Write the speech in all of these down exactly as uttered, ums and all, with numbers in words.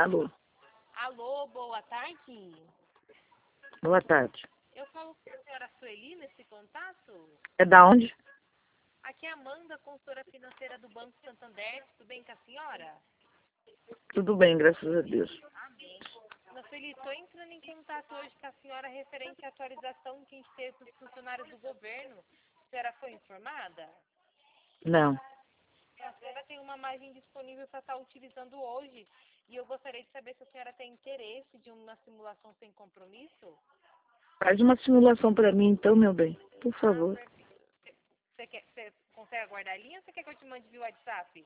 Alô, Alô, boa tarde. boa tarde. Eu falo com a senhora Sueli nesse contato. É da onde? Aqui é Amanda, consultora financeira do Banco Santander. Tudo bem com a senhora? Tudo bem, graças a Deus. Amém. Dona Sueli, estou entrando em contato hoje com a senhora referente à atualização que a gente teve para os funcionários do governo. A senhora foi informada? Não. A senhora tem uma margem disponível para estar utilizando hoje. E eu gostaria de saber se a senhora tem interesse de uma simulação sem compromisso. Faz uma simulação para mim, então, meu bem, por favor. Você, quer, você consegue aguardar a linha ou você quer que eu te mande via WhatsApp?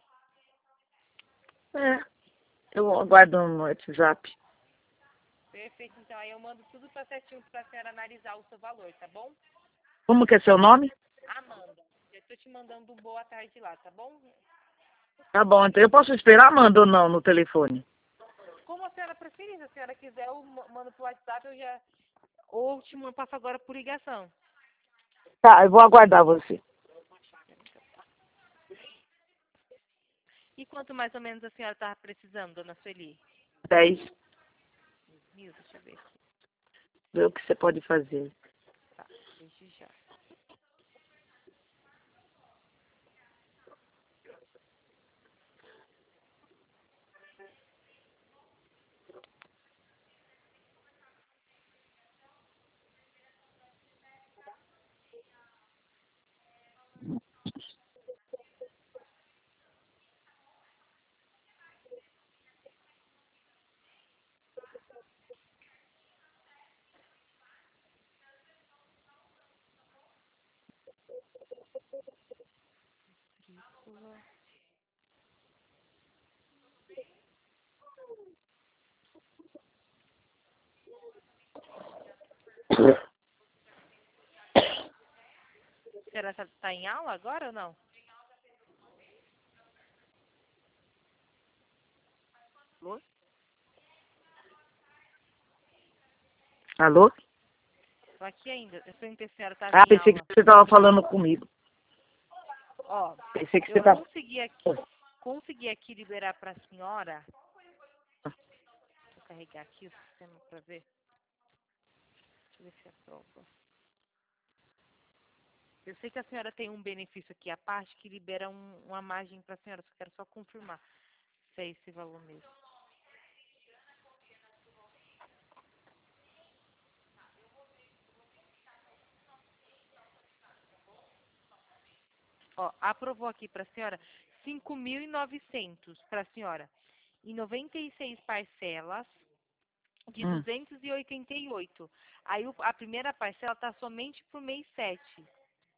É, eu aguardo no WhatsApp. Perfeito, então aí eu mando tudo para certinho para a senhora analisar o seu valor, tá bom? Como que é seu nome? Amanda, eu estou te mandando um boa tarde lá, tá bom? Tá bom, então eu posso esperar, Amanda, ou não, no telefone? Como a senhora preferir, se a senhora quiser, eu ma- mando pro WhatsApp, eu já... Ou te mando- passo agora por ligação. Tá, eu vou aguardar você. E quanto mais ou menos a senhora estava precisando, dona Sueli? Dez. Mil, deixa eu ver aqui. Vê o que você pode fazer. Tá, desde já. A senhora está em aula agora ou não? Alô? Alô? Tô aqui ainda. Eu sei que a senhora estava Ah, em pensei que aula. você estava falando comigo. Ó, Pensei que você eu estava... consegui aqui, consegui aqui liberar para a senhora. Vou carregar aqui o sistema para ver. Deixa eu ver se aprova. Eu sei que a senhora tem um benefício aqui à parte que libera um, uma margem para a senhora. Só quero só confirmar se é esse valor mesmo. Ó, aprovou aqui para a senhora cinco mil e novecentos para a senhora. Em noventa e seis parcelas de Hum, duzentos e oitenta e oito. Aí o- a primeira parcela está somente para o mês sete.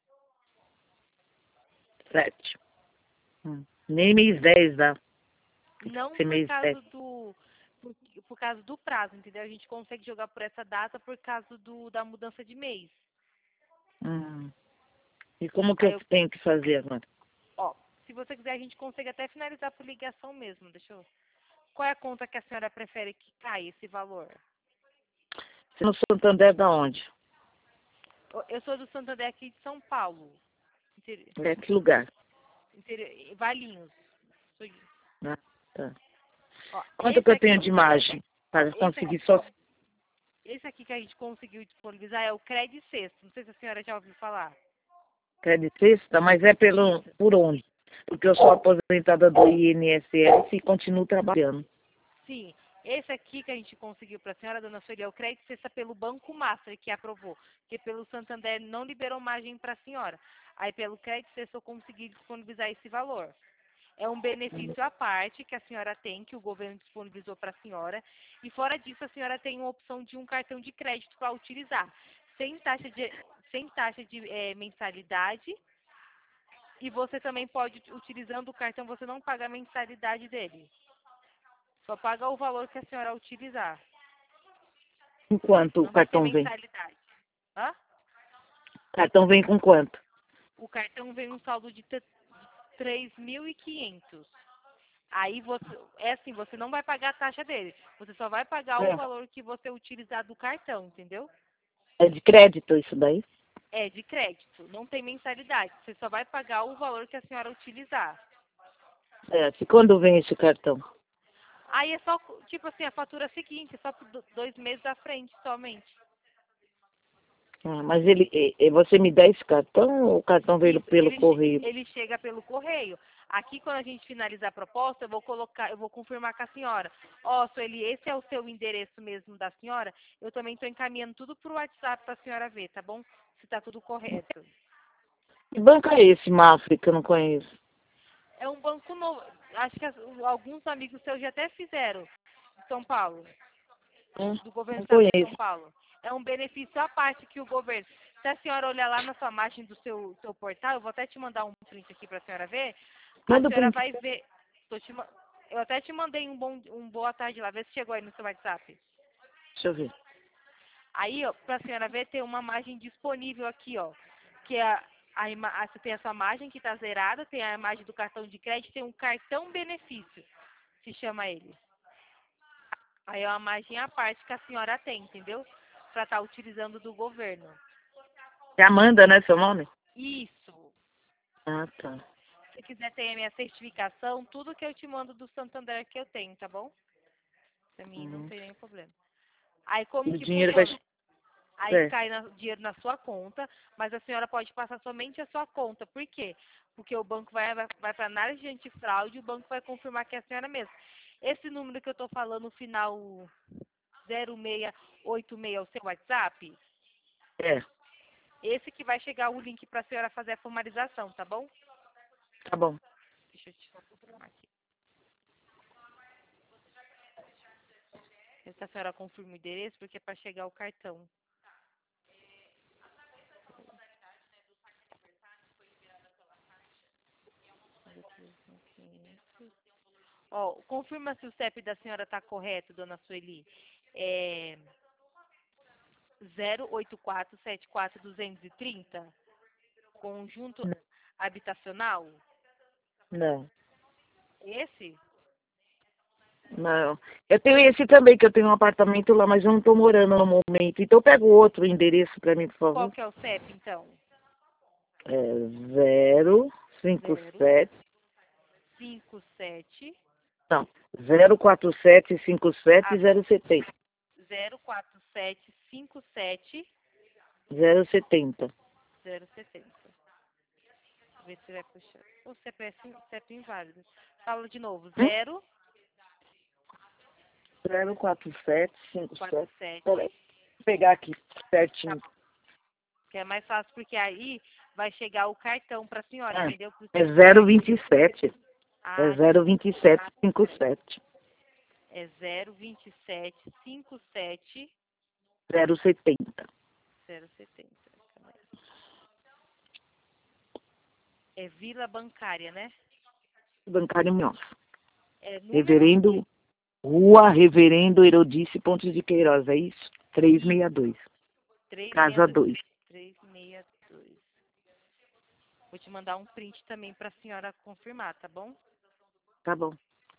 sete. Hum. Nem mês dez dá. Tem que Não ser por mês causa sete. do por, por causa do prazo, entendeu? A gente consegue jogar por essa data por causa do, da mudança de mês. Hum. E como que Aí eu eu, tenho que fazer agora? ó, se você quiser a gente consegue até finalizar por ligação mesmo. Deixa eu. Qual é a conta que a senhora prefere que caia esse valor? Você no Santander da onde? Eu eu sou do Santander aqui de São Paulo. Inter, É que lugar? inter, Valinhos. Sou- Ah, tá. Ó, Quanto que esse eu tenho aqui, de margem ó, para esse conseguir aqui, só esse aqui que a gente conseguiu disponibilizar é o Credit Sexto. Não sei se a senhora já ouviu falar. crédito sexta, mas é pelo, Isso. por onde? Porque eu sou aposentada do I N S S e continuo trabalhando. Sim, esse aqui que a gente conseguiu para a senhora, dona Sueli, é o crédito cesta pelo Banco Master, que aprovou. Porque pelo Santander não liberou margem para a senhora. Aí pelo crédito cesta eu consegui disponibilizar esse valor. É um benefício à parte que a senhora tem, que o governo disponibilizou para a senhora. E fora disso, a senhora tem uma opção de um cartão de crédito para utilizar. Sem taxa de, sem taxa de eh, mensalidade. E você também pode, utilizando o cartão, você não paga a mensalidade dele. Só paga o valor que a senhora utilizar. Com quanto o Não vai ter cartão vem? mensalidade. Hã? O cartão vem com quanto? O cartão vem um saldo de três mil e quinhentos. Aí você, é assim, você não vai pagar a taxa dele. Você só vai pagar o É, valor que você utilizar do cartão, entendeu? é de crédito isso daí? É de crédito, não tem mensalidade. Você só vai pagar o valor que a senhora utilizar. É, e quando vem esse cartão? Aí é só, tipo assim, a fatura seguinte, é só por do- dois meses à frente somente. Ah, mas ele, e- e você me dá esse cartão ou o cartão veio Isso, pelo ele, che- correio? ele chega pelo correio. Aqui, quando a gente finalizar a proposta, eu vou colocar, eu vou confirmar com a senhora. Ó, Sueli, esse é o seu endereço mesmo da senhora? Eu também estou encaminhando tudo pro WhatsApp para a senhora ver, tá bom? Se está tudo correto. Que banco é esse, Mafra, que eu não conheço? É um banco novo. Acho que as- alguns amigos seus já até fizeram em São Paulo, Hum, do governo do Não estado de São conheço. Paulo. É um benefício à parte que o governo. Se a senhora olhar lá na sua margem do seu, seu portal, eu vou até te mandar um print aqui para a senhora ver. A Manda senhora print. vai ver. Tô te ma- eu até te mandei um bom, um boa tarde lá, vê se chegou aí no seu WhatsApp. Deixa eu ver. Aí, ó, para a senhora ver, tem uma margem disponível aqui, ó. Que é a, a, ima- a- você tem a sua margem que está zerada, tem a imagem do cartão de crédito, tem um cartão benefício, se chama ele. Aí é uma margem à parte que a senhora tem, entendeu? Para estar utilizando do governo. É Amanda, né, seu nome? Isso. Ah, tá. Se quiser ter a minha certificação, tudo que eu te mando do Santander que eu tenho, tá bom? Pra mim não Uhum. tem nenhum problema. Aí E como o que dinheiro vai... funciona? Aí Certo. cai na- dinheiro na sua conta, mas a senhora pode passar somente a sua conta. Por quê? Porque o banco vai, vai, vai para análise de antifraude e o banco vai confirmar que é a senhora mesma. Esse número que eu tô falando, no final zero seis oito seis, é o seu WhatsApp? É, Esse que vai chegar o link para a senhora fazer a formalização, tá bom? tá bom. Deixa eu te confirmar aqui. Se a senhora confirma o endereço, porque é para chegar o cartão. Ó, confirma se o C E P da senhora está correto, dona Sueli. É zero oito quatro sete quatro dois três zero, conjunto habitacional. Não, Esse? não. Eu tenho esse também, que eu tenho um apartamento lá, mas eu não tô morando no momento. Então pega o outro endereço pra mim, por Qual favor. que é o C E P, então? É zero cinco Zero sete. cinco sete. Não, zero quatro sete cinco sete Ah, zero setenta. zero quatro sete cinco sete Zero setenta. zero setenta. Ver se vai puxar. O C P F, C E P inválido. Fala de novo. Hum? Zero Zero quatro sete cinco quatro sete. Peraí, sete. vou pegar aqui Tá, certinho. que é mais fácil, porque aí vai chegar o cartão para a senhora, Ah, entendeu? Por é ser zero crédito. vinte e sete. É Ah, zero vinte e sete cinquenta e sete. é zero vinte e sete cinquenta e sete Zero setenta. zero setenta. Calma aí. É Vila Bancária, né? Bancário Minhoca. É número Reverendo, Rua Reverendo Herodice Pontes de Queiroz, é isso? trezentos e sessenta e dois. Casa dois. trezentos e sessenta e dois. Vou te mandar um print também para a senhora confirmar, tá bom? Tá bom.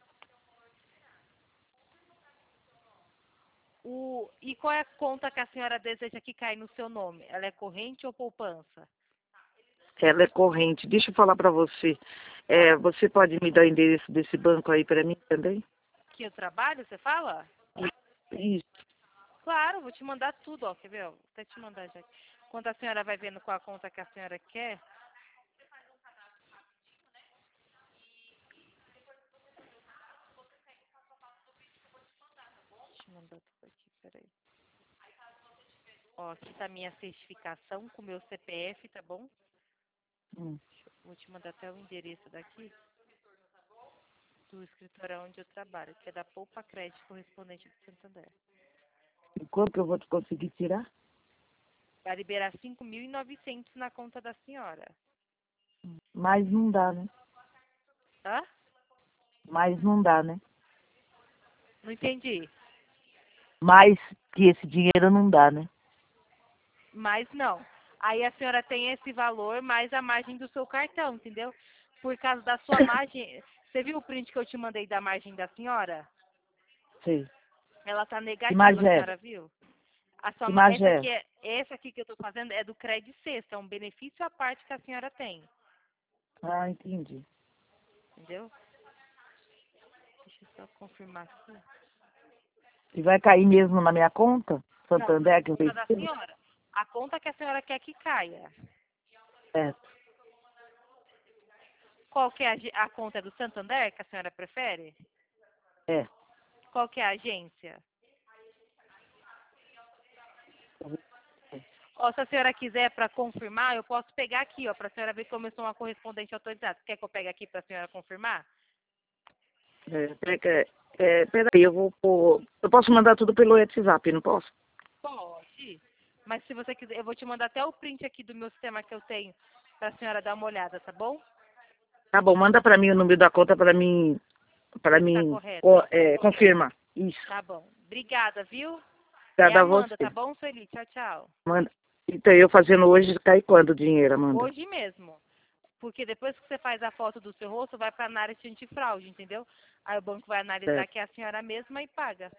O, e qual é a conta que a senhora deseja que caia no seu nome? Ela é corrente ou poupança? Ela é corrente. Deixa eu falar pra você. É, Fala. você pode me dar o endereço desse banco aí pra mim também? Que eu trabalho, você fala? Isso. Claro, vou te mandar tudo, ó. Quer ver? Ó? Vou até te mandar já. Quando a senhora vai vendo qual a conta que a senhora quer. Deixa eu mandar tudo aqui, peraí. Ó, aqui tá a minha certificação com o meu C P F, tá bom? Hum. Deixa eu- Vou te mandar até o endereço daqui do escritório onde eu trabalho, que é da Poupa Crédito Correspondente do Santander. E quanto que eu vou conseguir tirar? Vai liberar cinco mil e novecentos na conta da senhora. Mas não dá, né? Hã? Mas não dá, né? Não entendi. Mais que esse dinheiro não dá, né? Mas não. Aí a senhora tem esse valor mais a margem do seu cartão, entendeu? Por causa da sua margem. Você viu o print que eu te mandei da margem da senhora? Sei. Ela tá Que negativa, a imagem é? senhora viu? A sua, Que ma- imagem essa é? aqui é, essa aqui que eu tô fazendo é do crédito sexta, é um benefício à parte que a senhora tem, Ah, entendi. entendeu? Só confirmar aqui. E vai cair mesmo na minha conta? Santander, que eu Conta da vendi? senhora. A conta que a senhora quer que caia. É, Qual que é a, ge- a conta do Santander que a senhora prefere? é. Qual que é a agência? Ó, se a senhora quiser para confirmar, eu posso pegar aqui, ó, para a senhora ver como eu sou uma correspondente autorizada. Quer que eu pegue aqui para a senhora confirmar? É, pera- é, peraí, eu vou pôr. Eu posso mandar tudo pelo WhatsApp, não posso? Pode. Mas se você quiser, eu vou te mandar até o print aqui do meu sistema que eu tenho para a senhora dar uma olhada, tá bom? Tá bom, manda pra mim o número da conta pra mim, pra Ver se tá mim correto. co- é, confirmar. Isso. Tá bom. Obrigada, viu? É Obrigada a Amanda, você. tá bom, Sueli? Tchau, tchau. Manda. Então eu fazendo hoje, cai quando o dinheiro, Amanda? Hoje mesmo. Porque depois que você faz a foto do seu rosto, vai para a análise antifraude, entendeu? Aí o banco vai analisar Certo. que é a senhora mesma e paga.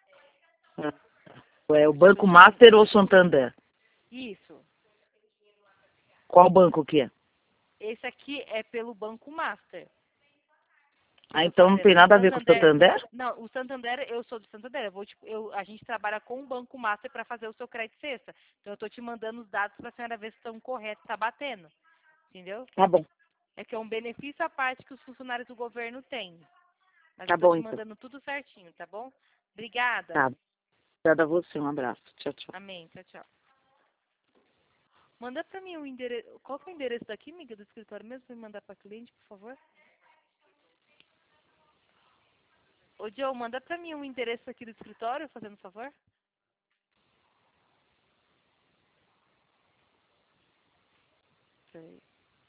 É o Banco Eu te mando. Master ou Santander? Isso. Qual banco que é? Esse aqui é pelo Banco Master. Que eu Ah, tô então não fazendo. tem O nada a ver com o Santander. Santander? Não, o Santander, eu sou do Santander. Eu vou, te- eu, a gente trabalha com o Banco Master para fazer o seu crédito sexta. Então eu tô te mandando os dados para a senhora ver se estão corretos, tá batendo. Entendeu? Tá bom, É que é um benefício à parte que os funcionários do governo têm. Mas tá eu tô bom te então. mandando tudo certinho, tá bom? Obrigada. Tá. Obrigada a você, um abraço. Tchau, tchau. Amém. Tchau, tchau. Manda pra mim o endereço. Qual que é o endereço daqui, amiga, do escritório mesmo? Pra me mandar pra cliente, por favor. Ô, Joe, manda pra mim o endereço aqui do escritório, fazendo favor. Peraí.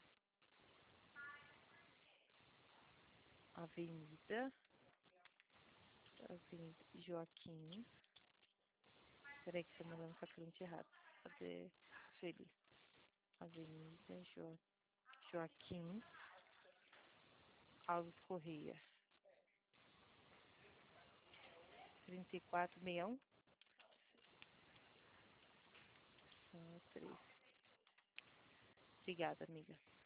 Avenida. Avenida Joaquim. Peraí que você tá mandando pra cliente errado. Cadê? Feliz. Avenida jo... Joaquim Alves Correia. trinta e quatro sessenta e um. Só três. Obrigada, amiga.